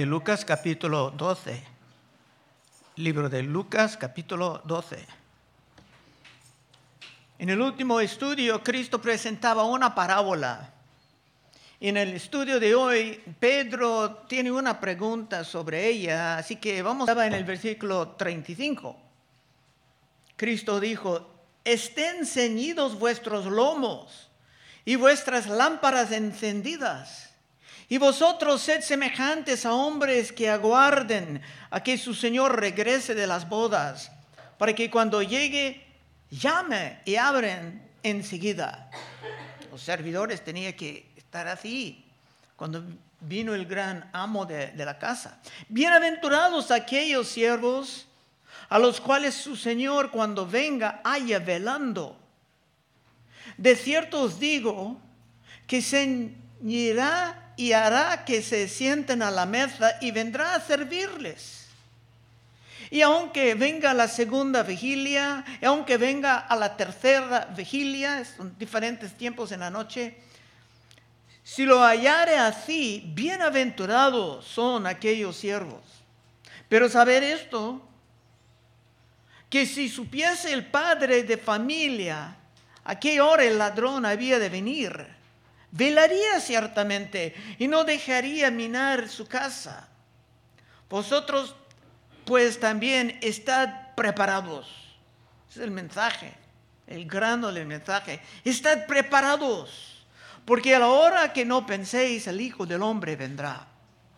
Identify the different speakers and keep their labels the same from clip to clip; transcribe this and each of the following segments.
Speaker 1: de Lucas capítulo 12. Libro de Lucas capítulo 12. En el último estudio, Cristo presentaba una parábola. En el estudio de hoy, Pedro tiene una pregunta sobre ella, así que vamos a ver en el versículo 35. Cristo dijo: estén ceñidos vuestros lomos y vuestras lámparas encendidas. Y vosotros sed semejantes a hombres que aguarden a que su Señor regrese de las bodas, para que cuando llegue, llame y abren enseguida. Los servidores tenían que estar así cuando vino el gran amo de la casa. Bienaventurados aquellos siervos a los cuales su Señor cuando venga haya velando. De cierto os digo que ceñirá y hará que se sienten a la mesa y vendrá a servirles. Y aunque venga la segunda vigilia, y aunque venga a la tercera vigilia, son diferentes tiempos en la noche, si lo hallare así, bienaventurados son aquellos siervos. Pero saber esto, que si supiese el padre de familia a qué hora el ladrón había de venir, velaría ciertamente y no dejaría minar su casa. Vosotros pues también estad preparados. Ese es el mensaje, el grano del mensaje. Estad preparados, porque a la hora que no penséis el Hijo del Hombre vendrá.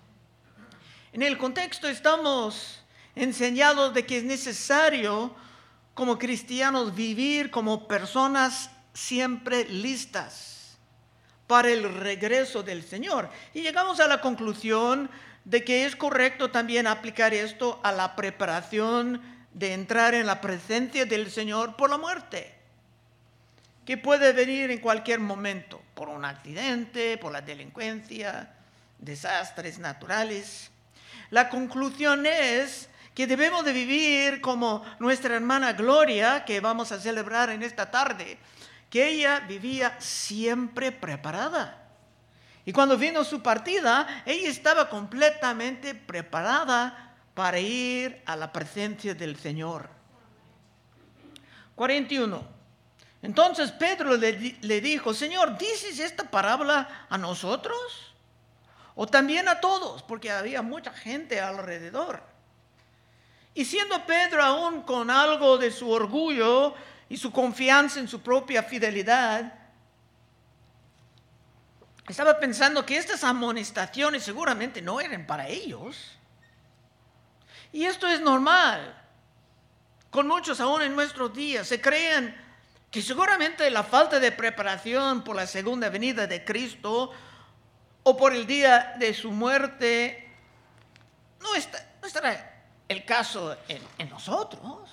Speaker 1: En el contexto estamos enseñados de que es necesario como cristianos vivir como personas siempre listas para el regreso del Señor. Y llegamos a la conclusión de que es correcto también aplicar esto a la preparación de entrar en la presencia del Señor por la muerte, que puede venir en cualquier momento, por un accidente, por la delincuencia, desastres naturales. La conclusión es que debemos de vivir como nuestra hermana Gloria, que vamos a celebrar en esta tarde, que ella vivía siempre preparada. Y cuando vino su partida, ella estaba completamente preparada para ir a la presencia del Señor. 41. Entonces Pedro le dijo: Señor, ¿dices esta parábola a nosotros o también a todos? Porque había mucha gente alrededor. Y siendo Pedro aún con algo de su orgullo y su confianza en su propia fidelidad, estaba pensando que estas amonestaciones seguramente no eran para ellos. Y esto es normal. Con muchos aún en nuestros días se creen que seguramente la falta de preparación por la segunda venida de Cristo o por el día de su muerte no estará el caso en nosotros.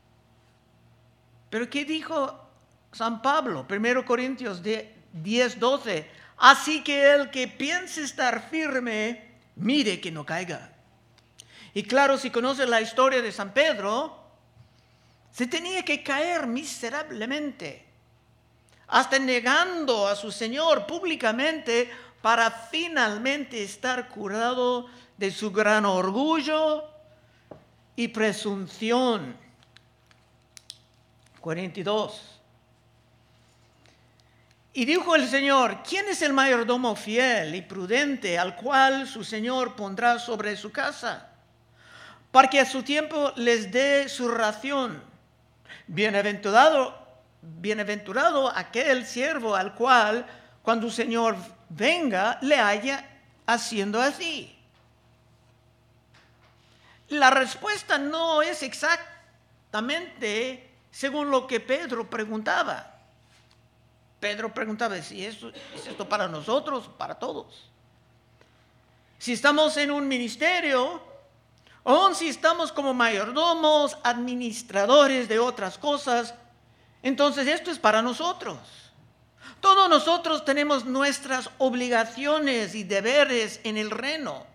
Speaker 1: Pero ¿qué dijo San Pablo? 1 Corintios 10:12. Así que el que piense estar firme, mire que no caiga. Y claro, si conoce la historia de San Pedro, se tenía que caer miserablemente, hasta negando a su Señor públicamente para finalmente estar curado de su gran orgullo y presunción. 42. Y dijo el Señor: ¿quién es el mayordomo fiel y prudente al cual su Señor pondrá sobre su casa, para que a su tiempo les dé su ración? Bienaventurado aquel siervo al cual, cuando el Señor venga, le haya haciendo así. La respuesta no es exactamente según lo que Pedro preguntaba. Pedro preguntaba si ¿es esto para nosotros o para todos? Si estamos en un ministerio, o si estamos como mayordomos, administradores de otras cosas, entonces esto es para nosotros. Todos nosotros tenemos nuestras obligaciones y deberes en el reino.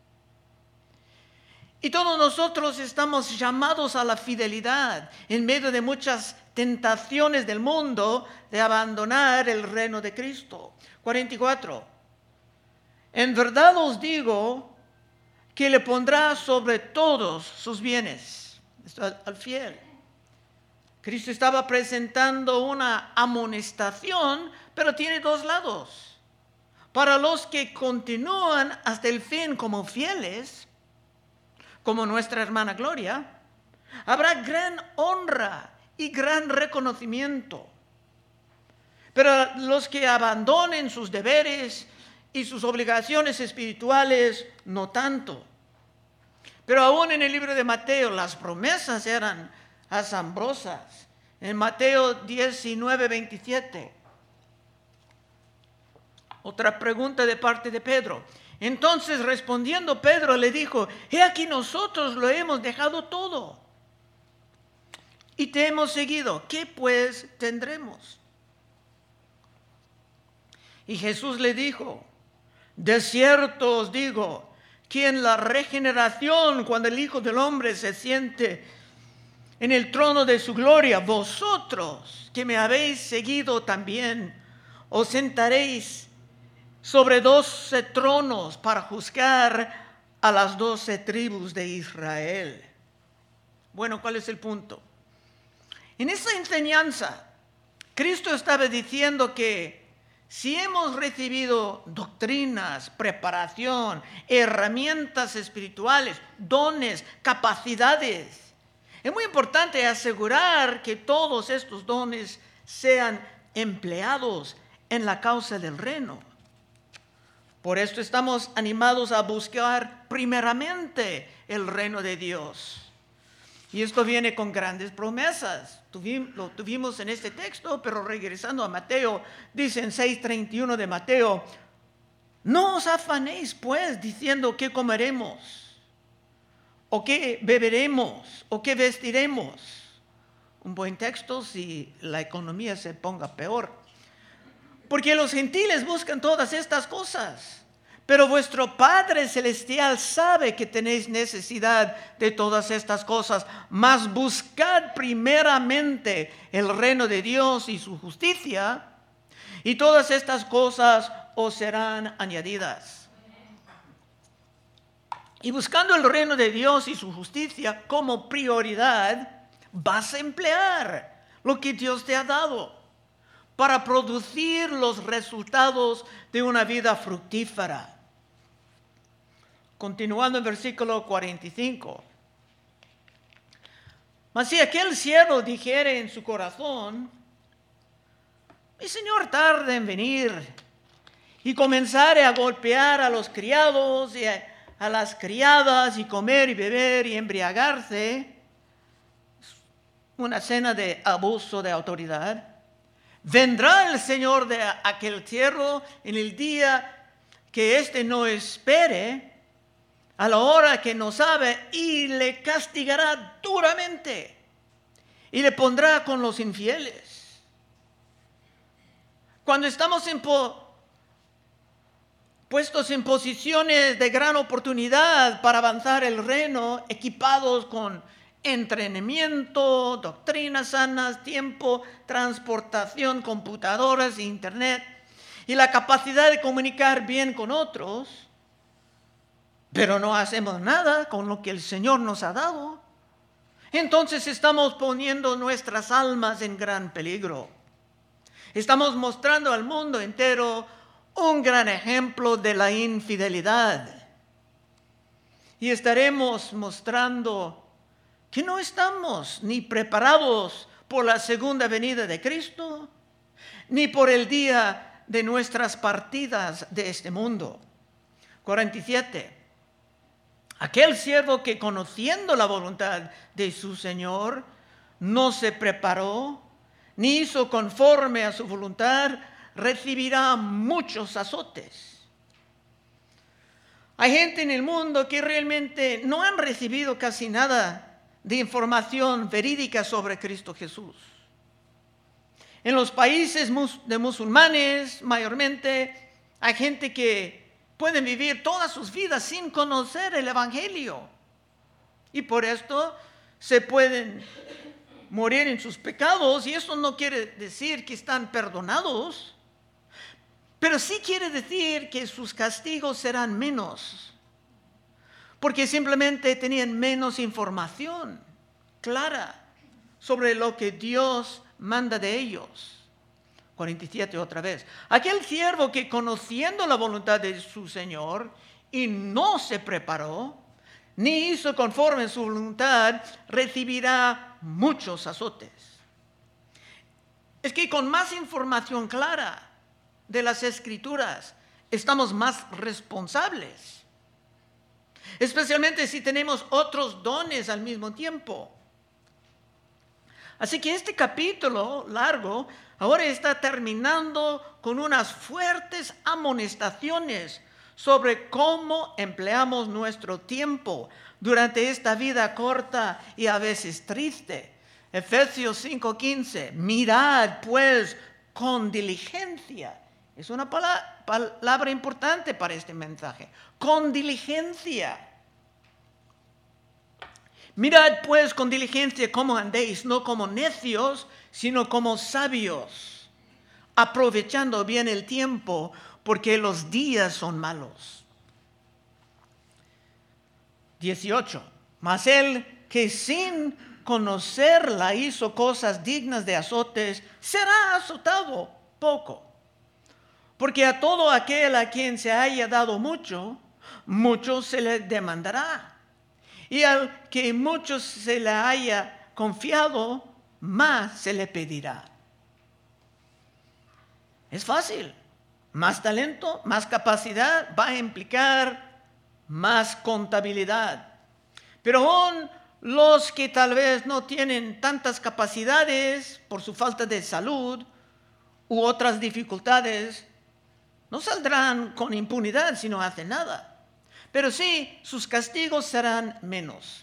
Speaker 1: Y todos nosotros estamos llamados a la fidelidad en medio de muchas tentaciones del mundo de abandonar el reino de Cristo. 44. En verdad os digo que le pondrá sobre todos sus bienes. Esto al fiel. Cristo estaba presentando una amonestación, pero tiene dos lados. Para los que continúan hasta el fin como fieles, como nuestra hermana Gloria, habrá gran honra y gran reconocimiento. Pero los que abandonen sus deberes y sus obligaciones espirituales, no tanto. Pero aún en el libro de Mateo, las promesas eran asombrosas. En Mateo 19, 27. Otra pregunta de parte de Pedro. Entonces respondiendo Pedro le dijo: he aquí nosotros lo hemos dejado todo y te hemos seguido. ¿Qué pues tendremos? Y Jesús le dijo: de cierto os digo, que en la regeneración, cuando el Hijo del Hombre se siente en el trono de su gloria, vosotros que me habéis seguido también, os sentaréis sobre 12 tronos para juzgar a las 12 tribus de Israel. Bueno, ¿cuál es el punto? En esa enseñanza, Cristo estaba diciendo que si hemos recibido doctrinas, preparación, herramientas espirituales, dones, capacidades, es muy importante asegurar que todos estos dones sean empleados en la causa del reino. Por esto estamos animados a buscar primeramente el reino de Dios. Y esto viene con grandes promesas. Lo tuvimos en este texto, pero regresando a Mateo, dice en 6:31 de Mateo: no os afanéis pues diciendo qué comeremos, o qué beberemos, o qué vestiremos. Un buen texto si la economía se ponga peor. Porque los gentiles buscan todas estas cosas. Pero vuestro Padre Celestial sabe que tenéis necesidad de todas estas cosas. Mas buscad primeramente el reino de Dios y su justicia, y todas estas cosas os serán añadidas. Y buscando el reino de Dios y su justicia como prioridad, vas a emplear lo que Dios te ha dado para producir los resultados de una vida fructífera. Continuando en versículo 45. Mas si aquel siervo dijere en su corazón: mi señor tarda en venir, y comenzare a golpear a los criados y a las criadas, y comer y beber y embriagarse, una escena de abuso de autoridad, vendrá el señor de aquel siervo en el día que éste no espere, a la hora que no sabe, y le castigará duramente, y le pondrá con los infieles. Cuando estamos puestos en posiciones de gran oportunidad para avanzar el reino, equipados con entrenamiento, doctrinas sanas, tiempo, transportación, computadoras, internet, y la capacidad de comunicar bien con otros, pero no hacemos nada con lo que el Señor nos ha dado, entonces estamos poniendo nuestras almas en gran peligro. Estamos mostrando al mundo entero un gran ejemplo de la infidelidad. Y estaremos mostrando que no estamos ni preparados por la segunda venida de Cristo, ni por el día de nuestras partidas de este mundo. 47. Aquel siervo que, conociendo la voluntad de su Señor, no se preparó, ni hizo conforme a su voluntad, recibirá muchos azotes. Hay gente en el mundo que realmente no han recibido casi nada de información verídica sobre Cristo Jesús. En los países de musulmanes, mayormente, hay gente que pueden vivir todas sus vidas sin conocer el Evangelio. Y por esto se pueden morir en sus pecados. Y eso no quiere decir que están perdonados, pero sí quiere decir que sus castigos serán menos. porque simplemente tenían menos información clara sobre lo que Dios manda de ellos. 47 otra vez. Aquel siervo que conociendo la voluntad de su Señor y no se preparó, ni hizo conforme a su voluntad, recibirá muchos azotes. Es que con más información clara de las Escrituras, estamos más responsables. Especialmente si tenemos otros dones al mismo tiempo. Así que este capítulo largo ahora está terminando con unas fuertes amonestaciones sobre cómo empleamos nuestro tiempo durante esta vida corta y a veces triste. Efesios 5:15, mirad pues con diligencia. Es una palabra importante para este mensaje. Con diligencia. Mirad pues con diligencia cómo andéis, no como necios, sino como sabios, aprovechando bien el tiempo, porque los días son malos. 18. Mas el que sin conocerla hizo cosas dignas de azotes, será azotado poco. Porque a todo aquel a quien se haya dado mucho, mucho se le demandará. Y al que mucho se le haya confiado, más se le pedirá. Es fácil. Más talento, más capacidad va a implicar más contabilidad. Pero aún los que tal vez no tienen tantas capacidades por su falta de salud u otras dificultades, no saldrán con impunidad si no hacen nada. Pero sí, sus castigos serán menos.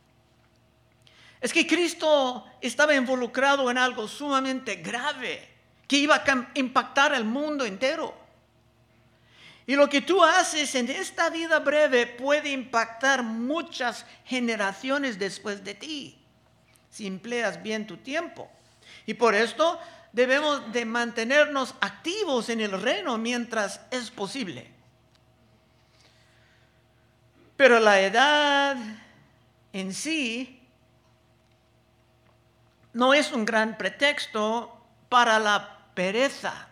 Speaker 1: Es que Cristo estaba involucrado en algo sumamente grave que iba a impactar al mundo entero. Y lo que tú haces en esta vida breve puede impactar muchas generaciones después de ti, si empleas bien tu tiempo. Y por esto debemos de mantenernos activos en el reino mientras es posible. Pero la edad en sí no es un gran pretexto para la pereza.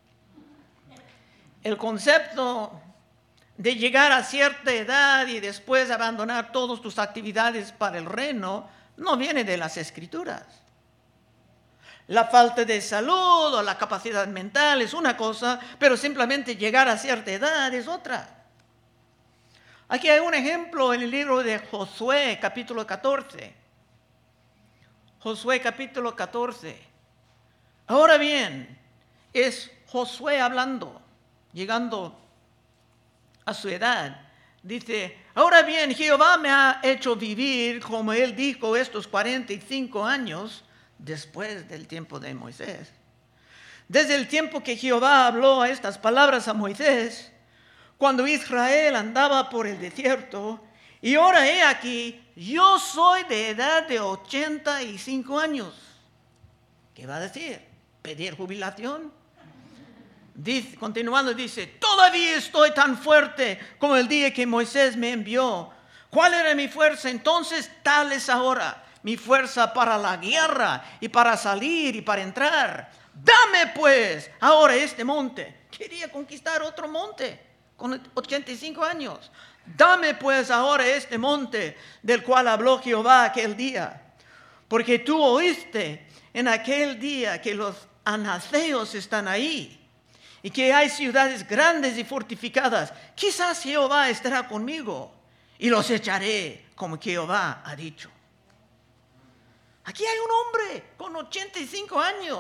Speaker 1: El concepto de llegar a cierta edad y después abandonar todas tus actividades para el reino no viene de las Escrituras. La falta de salud o la capacidad mental es una cosa, pero simplemente llegar a cierta edad es otra. Aquí hay un ejemplo en el libro de Josué, capítulo 14. Josué, capítulo 14. Ahora bien, es Josué hablando, llegando a su edad. Dice, ahora bien, Jehová me ha hecho vivir, como él dijo, estos 45 años después del tiempo de Moisés. Desde el tiempo que Jehová habló estas palabras a Moisés, cuando Israel andaba por el desierto, y ahora he aquí, yo soy de edad de 85 años. ¿Qué va a decir? ¿Pedir jubilación? Dice, continuando dice, todavía estoy tan fuerte como el día que Moisés me envió. ¿Cuál era mi fuerza entonces? Tal es ahora mi fuerza para la guerra y para salir y para entrar. Dame pues ahora este monte. Quería conquistar otro monte con 85 años. Dame pues ahora este monte del cual habló Jehová aquel día. Porque tú oíste en aquel día que los anaceos están ahí y que hay ciudades grandes y fortificadas. Quizás Jehová estará conmigo y los echaré como Jehová ha dicho. Aquí hay un hombre con 85 años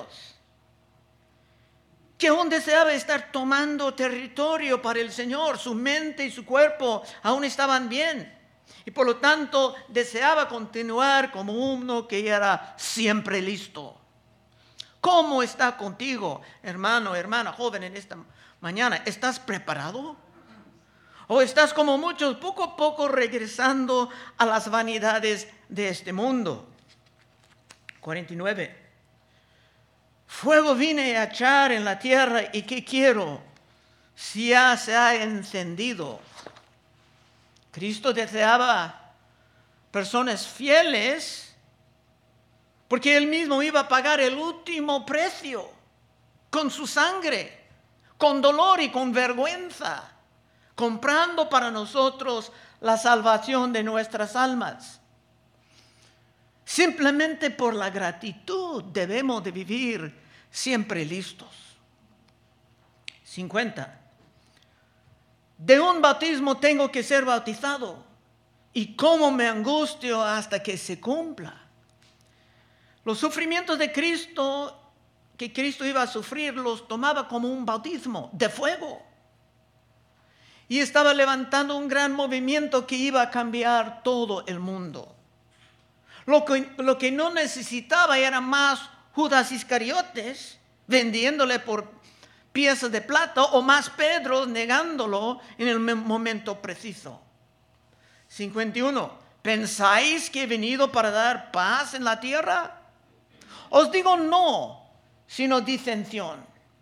Speaker 1: que aún deseaba estar tomando territorio para el Señor. Su mente y su cuerpo aún estaban bien. Y por lo tanto deseaba continuar como uno que era siempre listo. ¿Cómo está contigo, hermano, hermana, joven, en esta mañana? ¿Estás preparado? ¿O estás como muchos poco a poco regresando a las vanidades de este mundo? 49. Fuego vine a echar en la tierra, ¿y qué quiero? Si ya se ha encendido. Cristo deseaba personas fieles porque Él mismo iba a pagar el último precio con su sangre, con dolor y con vergüenza, comprando para nosotros la salvación de nuestras almas. Simplemente por la gratitud debemos de vivir siempre listos. 50. De un bautismo tengo que ser bautizado, y cómo me angustio hasta que se cumpla. Los sufrimientos de Cristo, que Cristo iba a sufrir, los tomaba como un bautismo de fuego. Y estaba levantando un gran movimiento que iba a cambiar todo el mundo. Lo que no necesitaba era más Judas Iscariotes vendiéndole por piezas de plata o más Pedro negándolo en el momento preciso. 51. ¿Pensáis que he venido para dar paz en la tierra? Os digo no, sino disensión.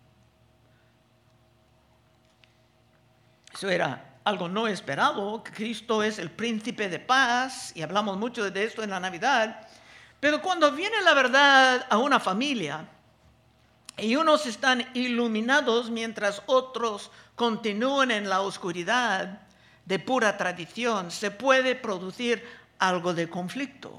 Speaker 1: Eso era algo no esperado. Cristo es el príncipe de paz y hablamos mucho de esto en la Navidad. Pero cuando viene la verdad a una familia y unos están iluminados mientras otros continúan en la oscuridad de pura tradición, se puede producir algo de conflicto.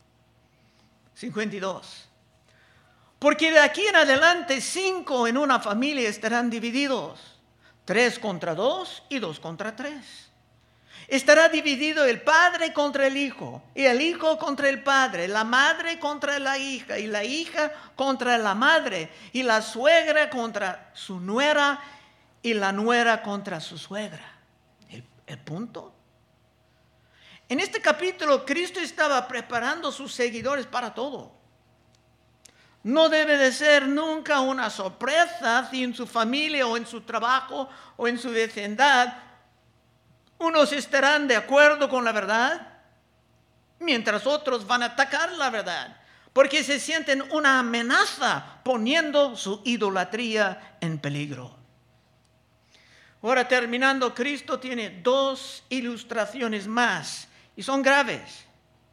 Speaker 1: 52. Porque de aquí en adelante 5 en una familia estarán divididos, 3 contra 2 y 2 contra 3. Estará dividido el padre contra el hijo, y el hijo contra el padre, la madre contra la hija, y la hija contra la madre, y la suegra contra su nuera, y la nuera contra su suegra. El punto. En este capítulo, Cristo estaba preparando a sus seguidores para todo. No debe de ser nunca una sorpresa si en su familia o en su trabajo o en su vecindad unos estarán de acuerdo con la verdad, mientras otros van a atacar la verdad, porque se sienten una amenaza poniendo su idolatría en peligro. Ahora terminando, Cristo tiene 2 ilustraciones más y son graves.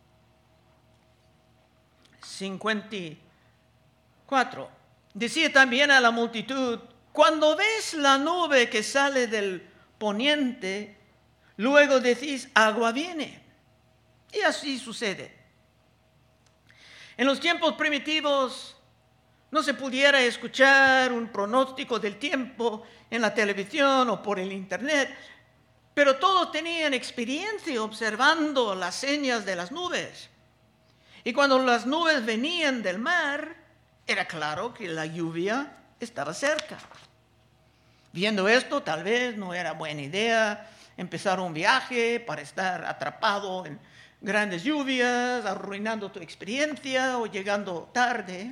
Speaker 1: 54. Decía también a la multitud: cuando ves la nube que sale del poniente, luego decís, agua viene. Y así sucede. En los tiempos primitivos no se pudiera escuchar un pronóstico del tiempo en la televisión o por el internet, pero todos tenían experiencia observando las señas de las nubes. Y cuando las nubes venían del mar, era claro que la lluvia estaba cerca. Viendo esto, tal vez no era buena idea empezar un viaje para estar atrapado en grandes lluvias, arruinando tu experiencia o llegando tarde.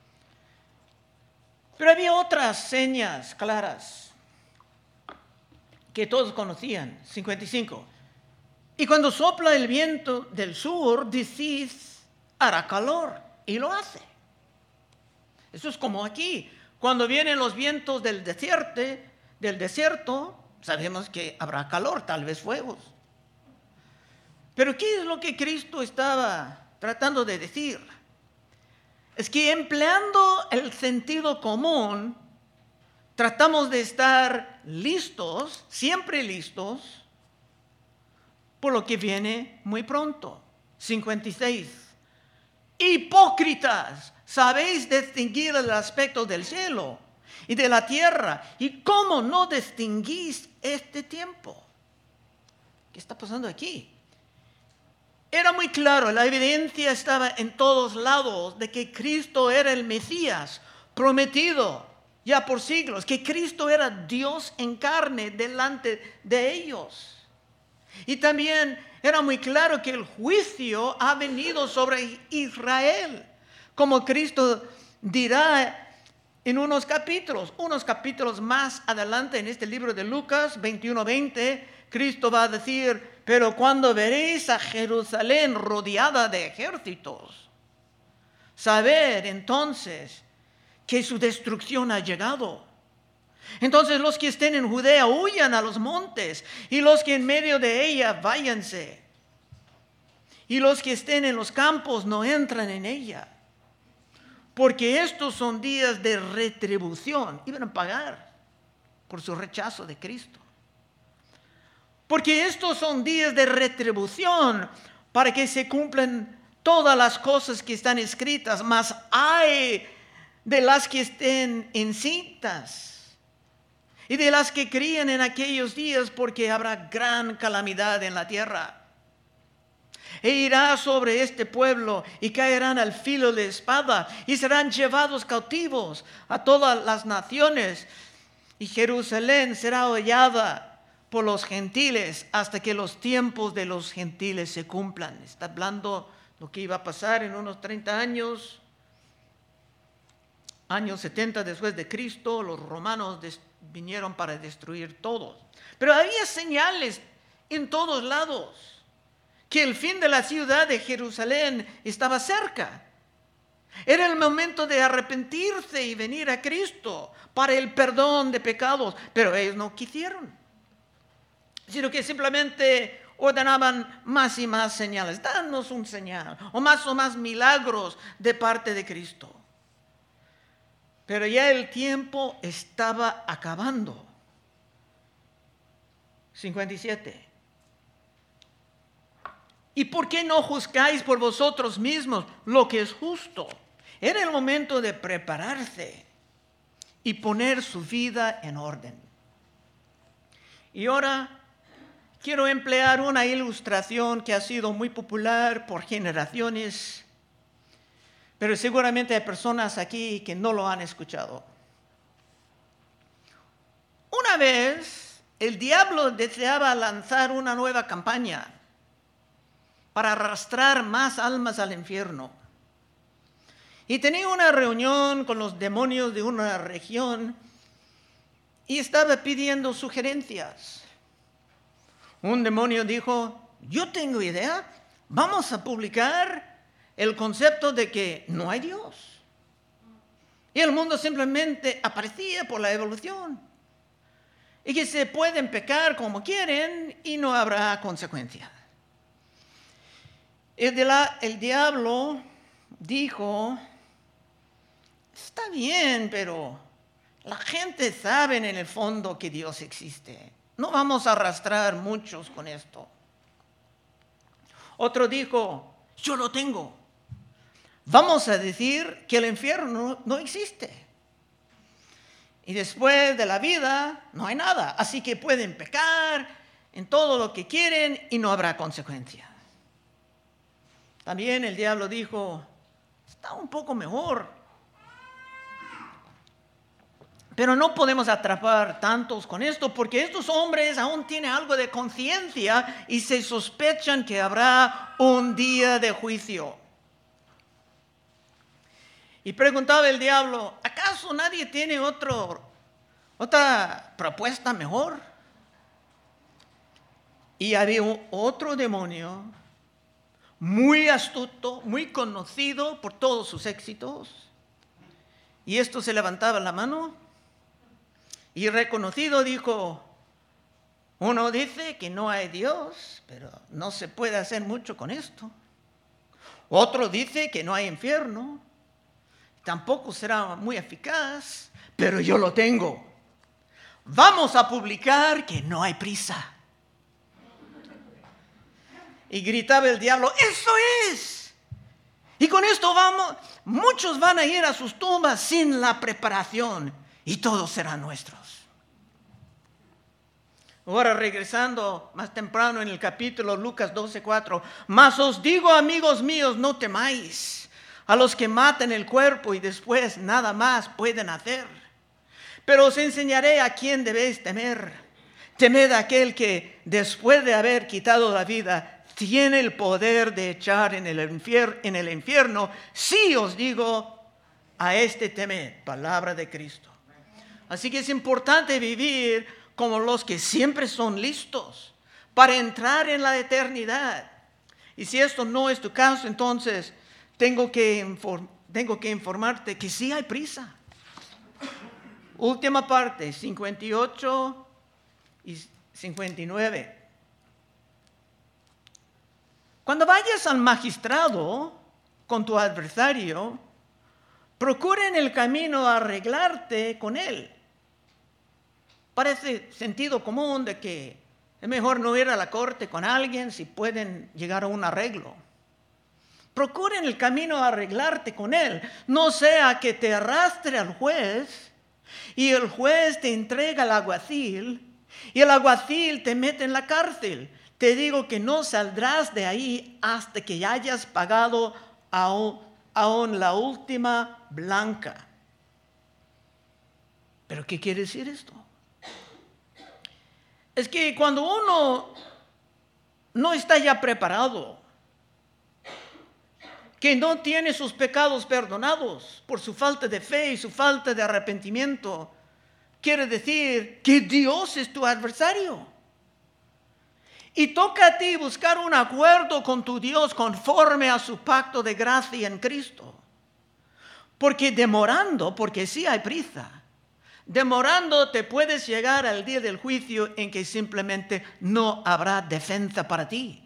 Speaker 1: Pero había otras señas claras que todos conocían. 55. Y cuando sopla el viento del sur, decís, hará calor, y lo hace. Eso es como aquí. Cuando vienen los vientos del desierto, sabemos que habrá calor, tal vez fuegos. Pero ¿qué es lo que Cristo estaba tratando de decir? Es que empleando el sentido común, tratamos de estar listos, siempre listos, por lo que viene muy pronto. 56. Hipócritas, sabéis distinguir el aspecto del cielo y de la tierra, ¿y cómo no distinguís este tiempo? ¿Qué está pasando aquí? Era muy claro, la evidencia estaba en todos lados de que Cristo era el Mesías prometido ya por siglos, que Cristo era Dios en carne delante de ellos. Y también era muy claro que el juicio ha venido sobre Israel, como Cristo dirá en unos capítulos más adelante en este libro de Lucas 21:20, Cristo va a decir: pero cuando veréis a Jerusalén rodeada de ejércitos, sabed entonces que su destrucción ha llegado. Entonces los que estén en Judea huyan a los montes, y los que en medio de ella váyanse. Y los que estén en los campos no entran en ella. Porque estos son días de retribución. Iban a pagar por su rechazo de Cristo. Porque estos son días de retribución para que se cumplan todas las cosas que están escritas. Mas hay de las que estén encintas y de las que crían en aquellos días, porque habrá gran calamidad en la tierra. E irá sobre este pueblo y caerán al filo de espada y serán llevados cautivos a todas las naciones. Y Jerusalén será hollada por los gentiles hasta que los tiempos de los gentiles se cumplan. Está hablando lo que iba a pasar en unos 30 años. Años 70 después de Cristo, los romanos vinieron para destruir todos. Pero había señales en todos lados que el fin de la ciudad de Jerusalén estaba cerca. Era el momento de arrepentirse y venir a Cristo para el perdón de pecados, pero ellos no quisieron, sino que simplemente ordenaban más y más señales. Danos un señal, o más milagros de parte de Cristo. Pero ya el tiempo estaba acabando. 57. ¿Y por qué no juzgáis por vosotros mismos lo que es justo? Era el momento de prepararse y poner su vida en orden. Y ahora quiero emplear una ilustración que ha sido muy popular por generaciones, pero seguramente hay personas aquí que no lo han escuchado. Una vez, el diablo deseaba lanzar una nueva campaña para arrastrar más almas al infierno. Y tenía una reunión con los demonios de una región y estaba pidiendo sugerencias. Un demonio dijo: yo tengo idea, vamos a publicar el concepto de que no hay Dios. Y el mundo simplemente aparecía por la evolución. Y que se pueden pecar como quieren y no habrá consecuencias. El diablo dijo: está bien, pero la gente sabe en el fondo que Dios existe. No vamos a arrastrar muchos con esto. Otro dijo: yo lo tengo. Vamos a decir que el infierno no existe. Y después de la vida no hay nada. Así que pueden pecar en todo lo que quieren y no habrá consecuencias. También el diablo dijo: está un poco mejor. Pero no podemos atrapar tantos con esto, porque estos hombres aún tienen algo de conciencia y se sospechan que habrá un día de juicio. Y preguntaba el diablo: ¿acaso nadie tiene otra propuesta mejor? Y había otro demonio muy astuto, muy conocido por todos sus éxitos. Y esto se levantaba la mano y reconocido dijo: uno dice que no hay Dios, pero no se puede hacer mucho con esto. Otro dice que no hay infierno, tampoco será muy eficaz, pero yo lo tengo. Vamos a publicar que no hay prisa. Y gritaba el diablo: ¡eso es! Y con esto muchos van a ir a sus tumbas sin la preparación y todos serán nuestros. Ahora regresando más temprano en el capítulo Lucas 12:4. Mas os digo, amigos míos, no temáis a los que matan el cuerpo y después nada más pueden hacer. Pero os enseñaré a quién debéis temer. Temed a aquel que después de haber quitado la vida tiene el poder de echar en el infierno. Sí os digo, a este temed. Palabra de Cristo. Así que es importante vivir como los que siempre son listos para entrar en la eternidad. Y si esto no es tu caso, entonces tengo que informarte que sí hay prisa. Última parte, 58 y 59. Cuando vayas al magistrado con tu adversario, procura en el camino arreglarte con él. Parece sentido común de que es mejor no ir a la corte con alguien si pueden llegar a un arreglo. Procura en el camino arreglarte con él, no sea que te arrastre al juez y el juez te entrega al alguacil y el alguacil te mete en la cárcel. Te digo que no saldrás de ahí hasta que hayas pagado aún la última blanca. ¿Pero qué quiere decir esto? Es que cuando uno no está ya preparado, que no tiene sus pecados perdonados por su falta de fe y su falta de arrepentimiento, quiere decir que Dios es tu adversario. Y toca a ti buscar un acuerdo con tu Dios conforme a su pacto de gracia en Cristo. Porque sí hay prisa, demorando te puedes llegar al día del juicio en que simplemente no habrá defensa para ti.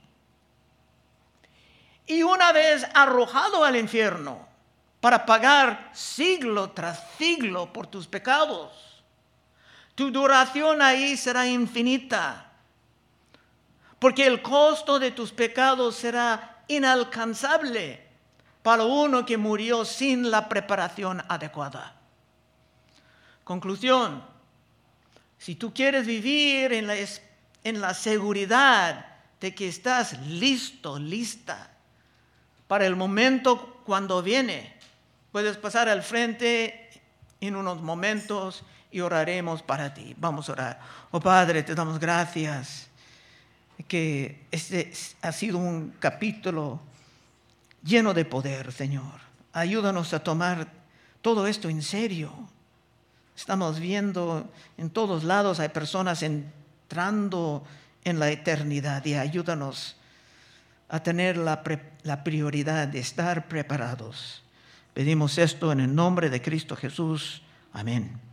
Speaker 1: Y una vez arrojado al infierno para pagar siglo tras siglo por tus pecados, tu duración ahí será infinita. Porque el costo de tus pecados será inalcanzable para uno que murió sin la preparación adecuada. Conclusión: si tú quieres vivir en la seguridad de que estás listo, lista, para el momento cuando viene, puedes pasar al frente en unos momentos y oraremos para ti. Vamos a orar. Oh Padre, te damos gracias que este ha sido un capítulo lleno de poder, Señor. Ayúdanos a tomar todo esto en serio. Estamos viendo en todos lados hay personas entrando en la eternidad, y ayúdanos a tener la prioridad de estar preparados. Pedimos esto en el nombre de Cristo Jesús. Amén.